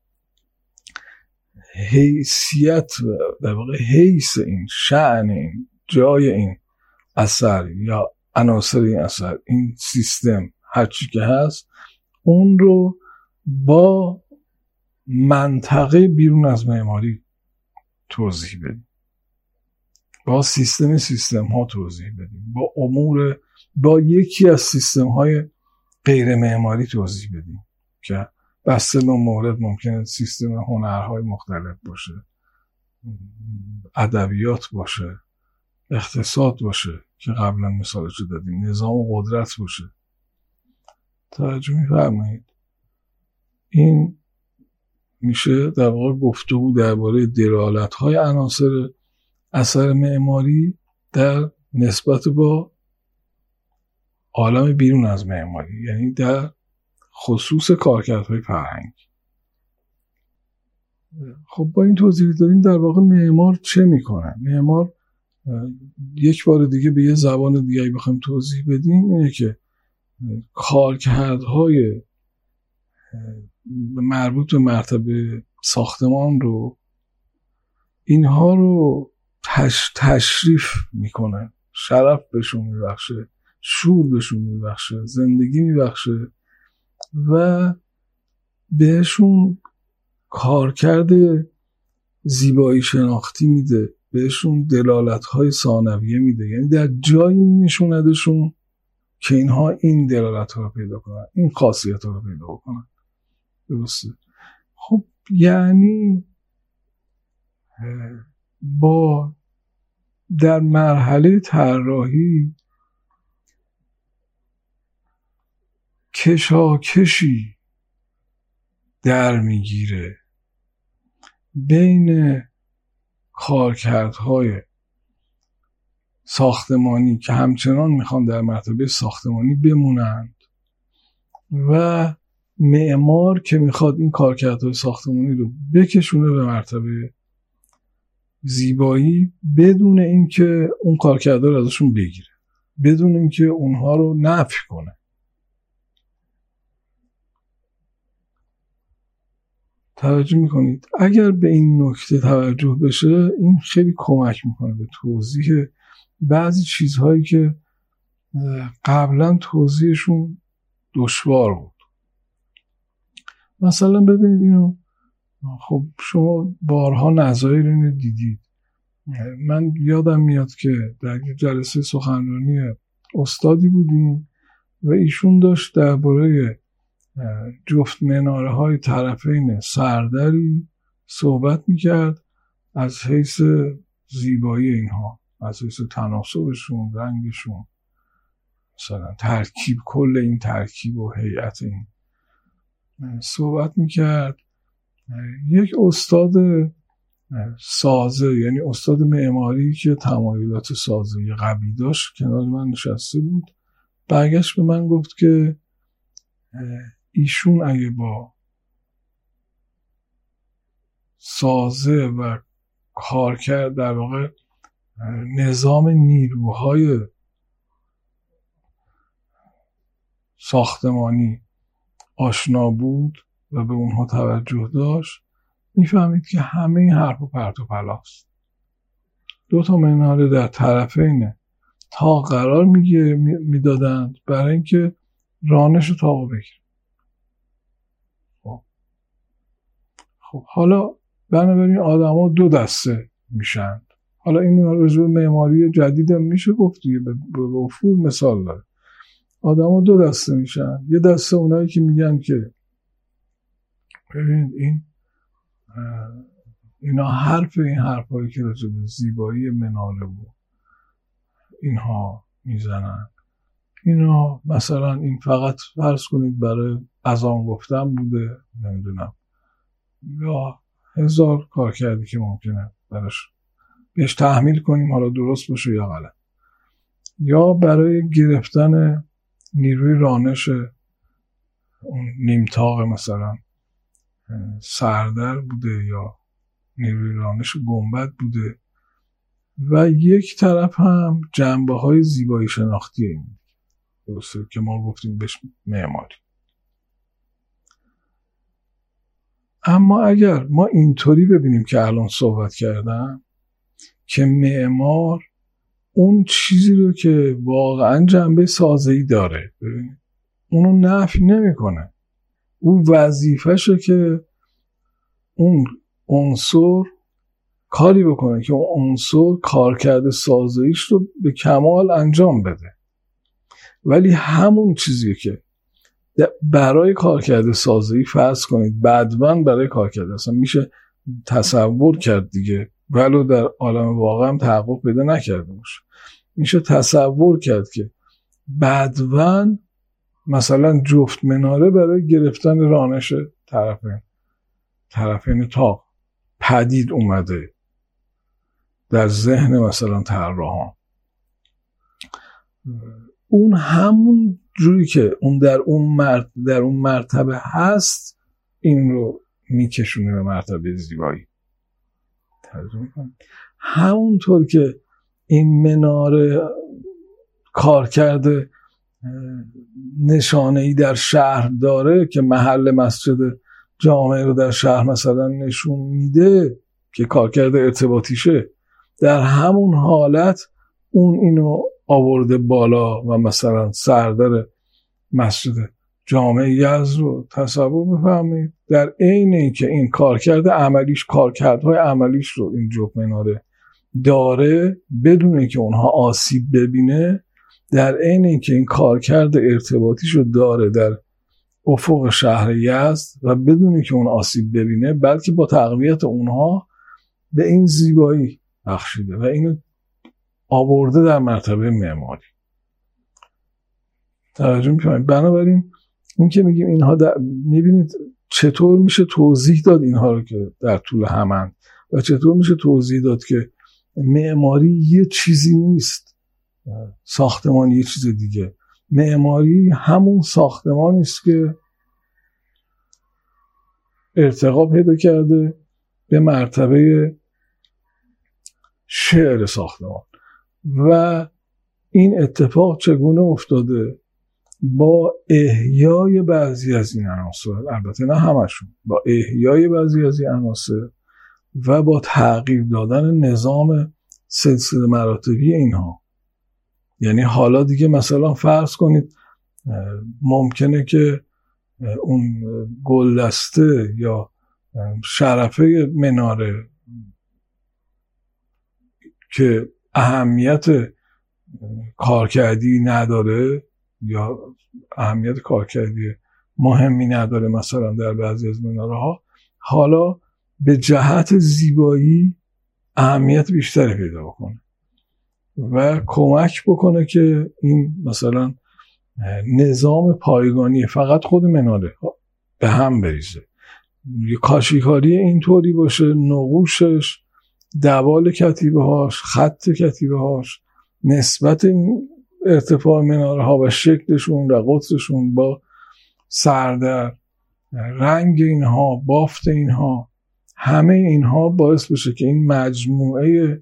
حیثیت در واقع حیث این، شأن این، جای این اثر یا عناصر این اثر، این سیستم هرچی که هست، اون رو با منطقه بیرون از معماری توضیح بدیم، با سیستم ها توضیح بدیم، با امور، با یکی از سیستم های غیر معماری توضیح بدیم که بسته به مورد ممکنه سیستم هنرهای مختلف باشه، ادبیات باشه، اقتصاد باشه که قبلا مثالش رو دادیم، نظام و قدرت باشه. توجه می‌فرمایید؟ این میشه در واقع گفتگو درباره دلالت‌های عناصر اثر معماری در نسبت با عالم بیرون از معماری، یعنی در خصوص کارکردهای فرهنگ. خب با این توضیح دادیم در واقع معمار چه میکنه؟ معمار یک بار دیگه به یه زبان دیگه بخوایم توضیح بدیم اینه که کارکردهای مربوط به مرتبه ساختمان رو، اینها رو تشریف میکنه، شرف بهشون میبخشه، شور بهشون میبخشه، زندگی میبخشه و بهشون کارکرد زیبایی شناختی میده، بهشون دلالت‌های ثانویه میده، یعنی در جایی می‌نشوندشون که اینها این دلالت‌ها رو پیدا کنن، این خاصیت‌ها رو پیدا کنن. درسته؟ خب یعنی با در مرحله طراحی کشاکشی در میگیره بین کارکردهای ساختمانی که همچنان میخوان در مرتبه ساختمانی بمونند و معمار که میخواد این کارکردهای ساختمانی رو بکشونه به مرتبه زیبایی بدون اینکه اون کارکردها رو ازشون بگیره، بدون اینکه اونها رو نفی کنه. توجه میکنید؟ اگر به این نکته توجه بشه این خیلی کمک میکنه به توضیح بعضی چیزهایی که قبلا توضیحشون دشوار بود. مثلا ببینید اینو، خب شما بارها نظایر اینو دیدید. من یادم میاد که در جلسه سخنرانی استادی بودیم و ایشون داشت درباره جفت مناره های طرفین سردری صحبت میکرد از حیث زیبایی اینها، از حیث تناسبشون، رنگشون، مثلا ترکیب، کل این ترکیب و هیئت این صحبت میکرد. یک استاد سازه، یعنی استاد معماری که تمایلات سازه قوی داشت، کنار من نشسته بود، برگشت به من گفت که ایشون اگه با سازه و کارکرد در واقع نظام نیروهای ساختمانی آشنا بود و به اونها توجه داشت، میفهمید که همه این حرف و پرت و پلاست. 2 مناره در طرفین تا قرار میدادند برای اینکه رانش رو تاقو بگیره. خب حالا بنابراین آدما دو دسته میشن. حالا این راجع به معماری جدید هم میشه گفت دیگه، به افول مثال داره. آدما دو دسته میشن. یه دسته اونایی که میگن که ببین اینا حرفایی که راجع به زیبایی مناره و اینها میزنن، اینا مثلا این فقط فرض کنید برای اذان گفتن بوده، نمیدونم، یا 1000 کار کردی که ممکنه بهش تحمیل کنیم، حالا درست باشه یا غلط، یا برای گرفتن نیروی رانش اون نیمتاق مثلا سردر بوده یا نیروی رانش گنبد بوده، و یک طرف هم جنبه‌های زیبایی شناختی این درسته که ما گفتیم بهش معماری. اما اگر ما اینطوری ببینیم که الان صحبت کردم که معمار اون چیزی رو که واقعا جنبه سازه‌ای داره ببینید اونو نفی نمی‌کنه، اون وظیفشه که اون عنصر کاری بکنه که اون عنصر کارکرد سازه‌ایش رو به کمال انجام بده، ولی همون چیزی که برای کارکرد سازه‌ای فرض کنید بعداً برای کارکرد اصلا میشه تصور کرد دیگه، ولو در عالم واقع هم تحقق پیدا نکرده باشه، میشه تصور کرد که بعداً مثلا جفت مناره برای گرفتن رانش طرفین تاق پدید اومده در ذهن مثلا طراحان. اون همون جوری که اون در اون مرتبه هست این رو میکشونه به مرتبه زیبایی. همونطور که این مناره کار کرده نشانه‌ای در شهر داره که محل مسجد جامعه رو در شهر مثلا نشون میده که کارکرد ارتباطیشه، در همون حالت اون اینو آورده بالا و مثلا سردر مسجد جامعه یزد رو تصور بفرمایید، در عین اینکه این کارکردهای عملیش رو این جفت مناره داره بدون اینکه اونها آسیب ببینه، در عین اینکه این کارکرد ارتباطیش رو داره در افق شهر یزد و بدون اینکه اون آسیب ببینه، بلکه با تقویت اونها به این زیبایی بخشیده و اینو آورده در مرتبه معماری. توجه می‌کنید؟ بنابراین این که میگیم اینها میبینید چطور میشه توضیح داد اینها رو که در طول همن و چطور میشه توضیح داد که معماری یه چیزی نیست، ساختمان یه چیز دیگه. معماری همون ساختمانی است که ارتقا پیدا کرده به مرتبه شعر ساختمان و این اتفاق چگونه افتاده؟ با احیای بعضی از این عناصر، البته نه همشون، با احیای بعضی از این عناصر و با تغییر دادن نظام سلسله مراتبی اینها. یعنی حالا دیگه مثلا فرض کنید ممکنه که اون گلدسته یا شرفه مناره که اهمیت کارکردی نداره یا اهمیت کارکردی مهمی نداره مثلا در بعضی از مناره ها، حالا به جهت زیبایی اهمیت بیشتری پیدا بکنه و کمک بکنه که این مثلا نظام پایگانی فقط خود مناره به هم بریزه، کاشیکاری اینطوری باشه، نقوشش، دوال کتیبه هاش، خط کتیبه هاش، نسبت این ارتفاع مناره ها و شکلشون و قطرشون با سردر، رنگ اینها، بافت اینها، همه اینها باعث بشه که این مجموعه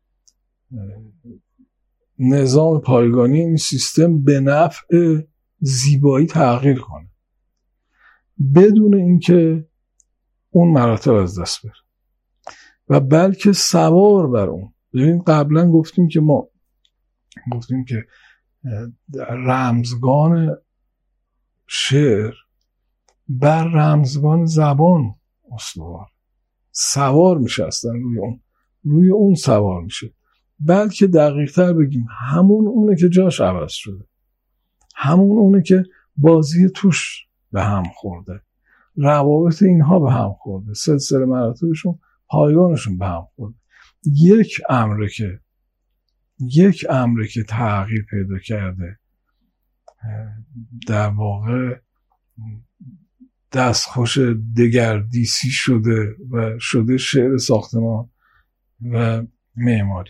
نظام پایگانی این سیستم به نفع زیبایی تغییر کنه بدون اینکه اون مراتب از دست بره و بلکه سوار بر اون. ببین قبلا گفتیم که رمزگان شعر بر رمزگان زبان استوار. سوار میشه، اصلا روی اون سوار میشه. بلکه دقیق‌تر بگیم همون اونه که جاش عوض شده، همون اونه که بازی توش به هم خورده، روابط اینها به هم خورده، سلسله مراتبشون، پایگانشون به هم خورده. یک امره که تغییر پیدا کرده، در واقع دستخوش دگردیسی شده و شده شعر ساختمان و معماری.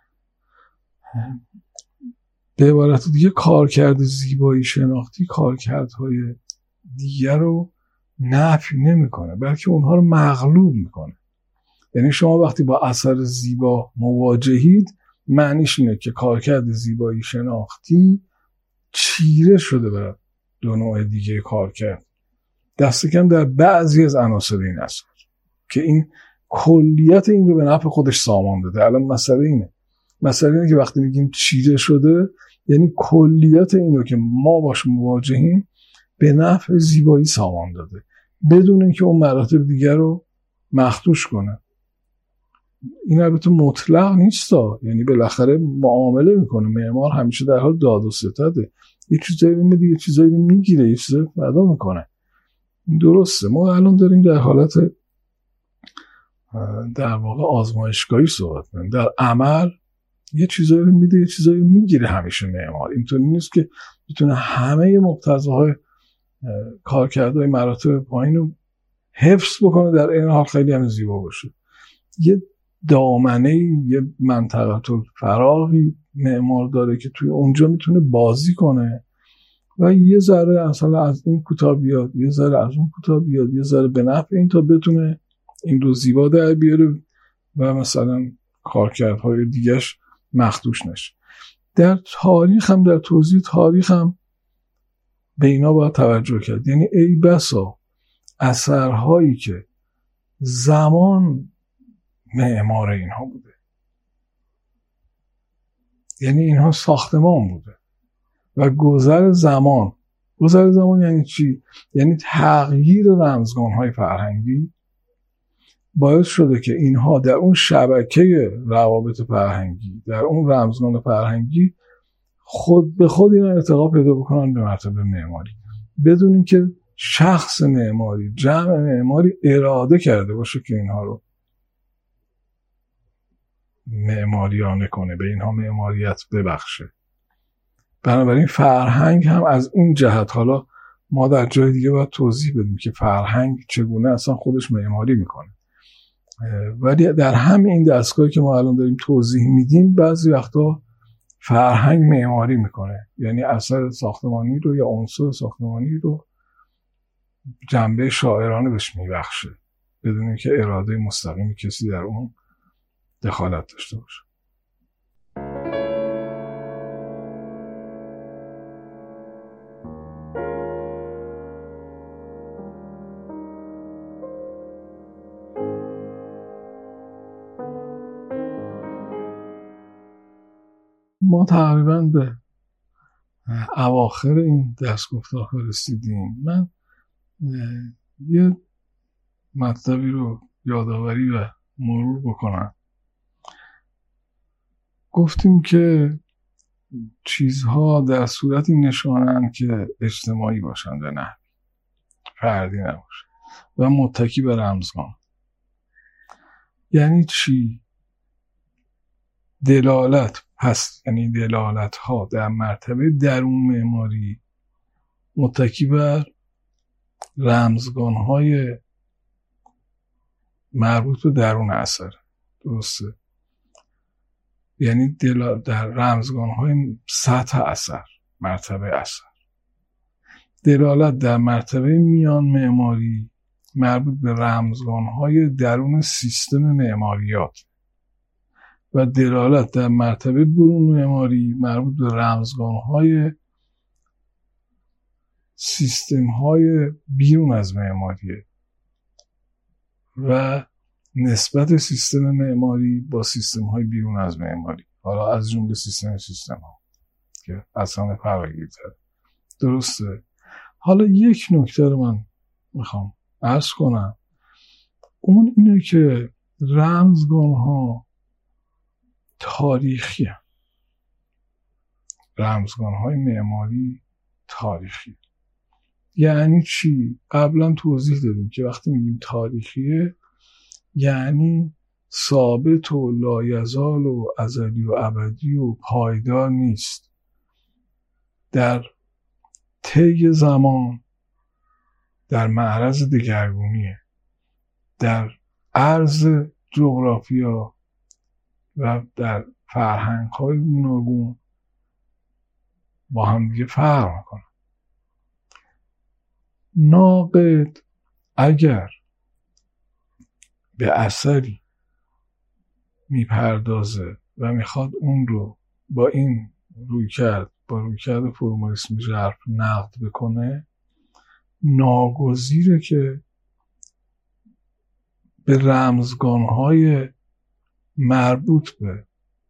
به عبارت دیگه کارکرد زیبایی شناختی کارکردهای دیگر رو نفی نمیکنه، بلکه اونها رو مغلوب میکنه. یعنی شما وقتی با اثر زیبا مواجهید، معنیش اینه که کارکرد زیبایی شناختی چیره شده به دو نوع دیگه کارکرد، دست کم در بعضی از عناصر این اثر، که این کلیت این رو به نفع خودش سامان داده. الان مسئله اینه که وقتی میگیم چیره شده، یعنی کلیت این رو که ما باش مواجهیم به نفع زیبایی سامان داده، بدون اینکه اون مراتب دیگر رو مخدوش کنه. این البته مطلق نیستا، یعنی بالاخره معامله میکنه. معمار همیشه در حال داد و ستده، یه چیزایی رو میده، یه چیزایی رو میگیره، یه چیزایی رو فدا میکنه. این درسته. ما الان داریم در حالت در واقع آزمایشگاهی صحبت میکنیم. در عمل یه چیزایی رو میده، یه چیزایی رو میگیره. همیشه معمار اینطوری نیست که بتونه همه مقتضاهای کارکردهای مراتب پایین رو حفظ بکنه، در این حال خیلی هم زیبا باشه. یه دامنه، یه منطقه فراغی معمار داره که توی اونجا میتونه بازی کنه و یه ذره اصلا از این کوتاه بیاد، یه ذره از اون کوتاه بیاد، یه ذره به نفع این، تا بتونه این رو زیبا در بیاره و مثلا کارکردهای دیگهش مخدوش نشه. در تاریخ هم، در توضیح تاریخ هم به اینا باید توجه کرد. یعنی ای بسا اثرهایی که زمان معمار اینها بوده، یعنی اینها ساختمان بوده و گذر زمان یعنی چی؟ یعنی تغییر رمزگانهای فرهنگی باعث شده که اینها در اون شبکه روابط فرهنگی، در اون رمزگان فرهنگی خود به خود اینا ارتقا پیدا بکنن به مرتبه معماری، بدون اینکه شخص معماری، جمع معماری اراده کرده باشه که اینها رو معماریانه کنه، به اینها معماریت ببخشه. بنابراین فرهنگ هم از این جهت، حالا ما در جای دیگه باید توضیح بدیم که فرهنگ چگونه اصلا خودش معماری میکنه، ولی در همین این دستگاهی که ما الان داریم توضیح میدیم، بعضی وقتا فرهنگ معماری میکنه، یعنی اثر ساختمانی رو یا عنصر ساختمانی رو جنبه شاعرانه بهش میبخشه، بدون اینکه اراده مستقیم کسی در اون دخالت داشته باشه. ما تقریبا به اواخر این دستگفتار رسیدیم. من یه مطلبی رو یادآوری و مرور بکنم. گفتیم که چیزها در صورتی نشانند که اجتماعی باشند و نه فردی نباشه و متکی به رمزگان. یعنی چی؟ دلالت، پس یعنی دلالت ها در مرتبه درون معماری متکی بر رمزگان های مربوط به درون اثر. درسته؟ یعنی در رمزگان های سطح اثر، مرتبه اثر. دلالت در مرتبه میان معماری مربوط به رمزگان های درون سیستم معماریات و دلالت در مرتبه برون معماری مربوط به رمزگان‌های سیستم‌های بیرون از معماریه و نسبت سیستم معماری با سیستم‌های بیرون از معماری، حالا از جمله سیستم‌ها که اصلا فراگیرتره. درسته؟ حالا یک نکته رو من میخوام عرض کنم. اون اینه که رمزگان ها تاریخی هست. رمزگان های معماری تاریخی یعنی چی؟ قبلا توضیح دادیم که وقتی میگیم تاریخیه یعنی ثابت و لایزال و ازلی و ابدی و پایدار نیست، در طی زمان در معرض دگرگونیه، در عرض جغرافیا و در فرهنگ‌های گوناگون با هم دیگه فرق میکنه. ناقد اگر به اثری میپردازه و میخواد اون رو با این رویکرد فرمالیسم ژرف نقد بکنه، ناگزیره که به رمزگانهای مربوط به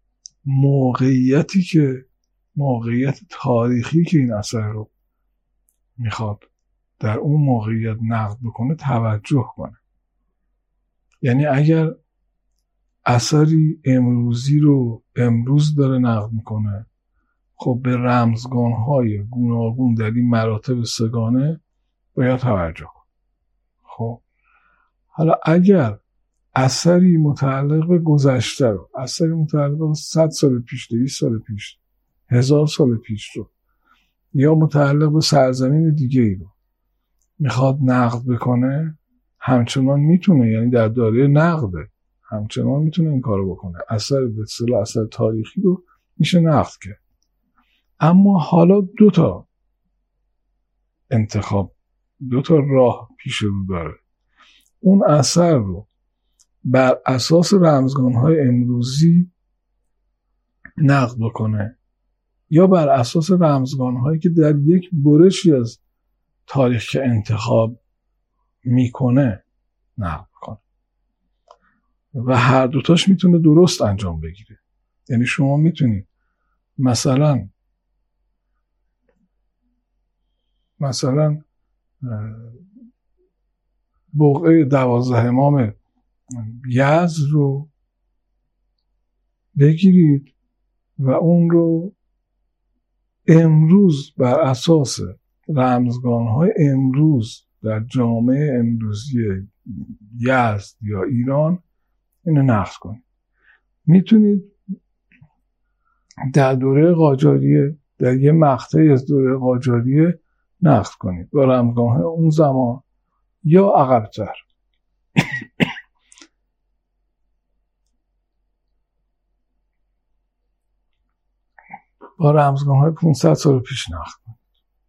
موقعیت تاریخی که این اثر رو میخواد در اون موقعیت نقد بکنه توجه کنه. یعنی اگر اثری امروزی رو امروز داره نقد میکنه، خب به رمزگانهای گوناگون در این مراتب سگانه باید توجه کنه. خب حالا اگر اثری متعلق به گذشته رو، اثری متعلق به 100 سال پیش، 200 سال پیش، 1000 سال پیش رو، یا متعلق به سرزمین دیگه ای رو میخواد نقد بکنه، همچنان میتونه، یعنی در دایره نقده، همچنان میتونه این کارو بکنه. اثر به اصطلاح اثر تاریخی رو میشه نقد کرد. اما حالا دو تا راه پیش رو داره. اون اثر رو بر اساس رمزگانهای امروزی نقد بکنه یا بر اساس رمزگانهایی که در یک برشی از تاریخ که انتخاب میکنه نقد بکنه و هر دوتاش میتونه درست انجام بگیره. یعنی شما میتونید مثلا بقعه 12 امام یزد رو بگیرید و اون رو امروز بر اساس رمزگانهای امروز در جامعه امروزی یزد یا ایران اینو نقد کنید. میتونید در دوره قاجاریه، در یه مقطعی از دوره قاجاریه نقد کنید با رمزگانهای اون زمان یا عقب‌تر. با رمزگانهای 500 سال پیش نقد کنید.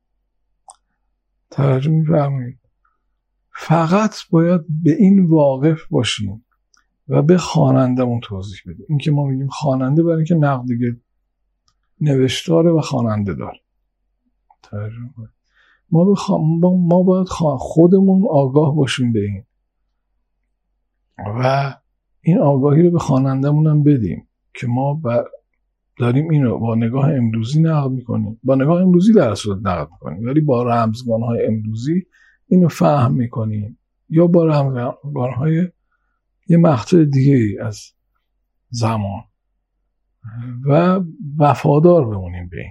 توجه می‌فرمایید؟ فقط باید به این واقف باشیم و به خوانندمون توضیح بدیم. این که ما میگیم خواننده برای اینکه نقد دیگه نوشتاره و خواننده داره. توجه کنید. ما باید خودمون آگاه باشیم به این و این آگاهی رو به خوانندمون هم بدیم که ما داریم این رو با نگاه امروزی نقد میکنیم، با نگاه امروزی در صورت نقد میکنیم، ولی با رمزگانهای امروزی اینو فهم میکنیم یا با رمزگانهای یه مقطع دیگه از زمان و وفادار بمونیم به این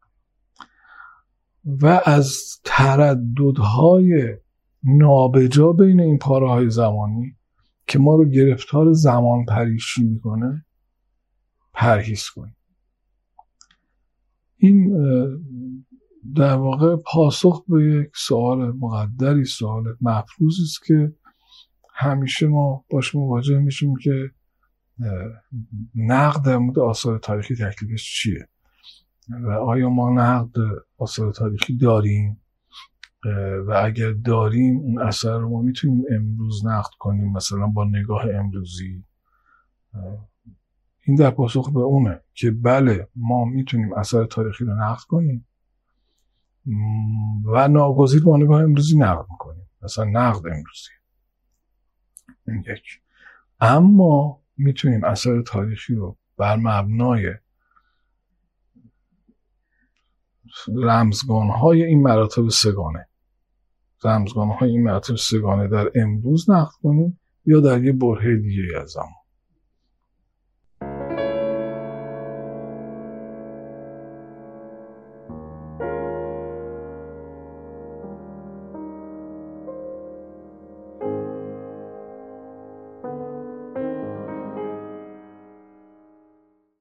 و از ترددهای نابجا بین این پاره‌های زمانی که ما رو گرفتار زمان پریشی میکنه پرهیز کنیم. این در واقع پاسخ به یک سوال مقدری، سوال مفروضی است که همیشه ما باش مواجه میشیم که نقد در مورد آثار تاریخی تکلیفش چیه و آیا ما نقد آثار تاریخی داریم و اگر داریم اون اثر رو ما میتونیم امروز نقد کنیم مثلا با نگاه امروزی. این در پاسخ به اونه که بله ما میتونیم اثر تاریخی رو نقد کنیم و ناگزیر با نگاه امروزی نقد میکنیم، مثلا نقد امروزی. این یک. اما میتونیم اثر تاریخی رو بر مبنای رمزگانهای این مراتب سگانه در امروز نقد کنیم یا در یه برهه دیگه از زمان.